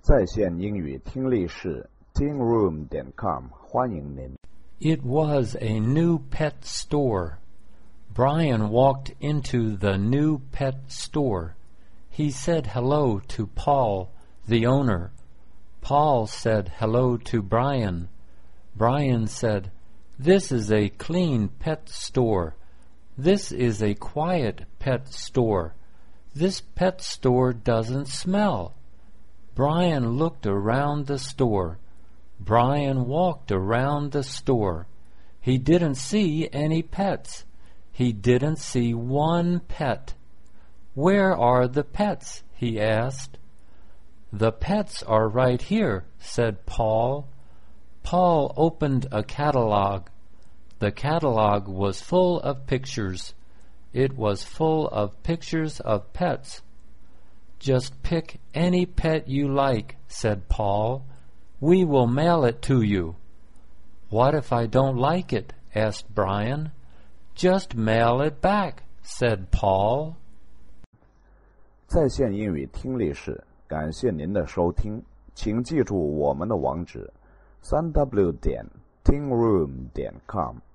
在线英语听力室 tingroom.com 欢迎您。 It was a new pet store. Brian walked into the new pet store. He said hello to Paul, the owner. Paul said hello to Brian. Brian said, "This is a clean pet store. This is a quiet pet store. This pet store doesn't smell." Brian looked around the store. Brian walked around the store. He didn't see any pets. He didn't see one pet. "Where are the pets?" he asked. "The pets are right here," said Paul. Paul opened a catalog. The catalog was full of pictures. It was full of pictures of pets. "Just pick any pet you like," said Paul. "We will mail it to you." "What if I don't like it?" asked Brian. "Just mail it back," said Paul. 在线英语听力室，感谢您的收听，请记住我们的网址：3w.tingroom.com。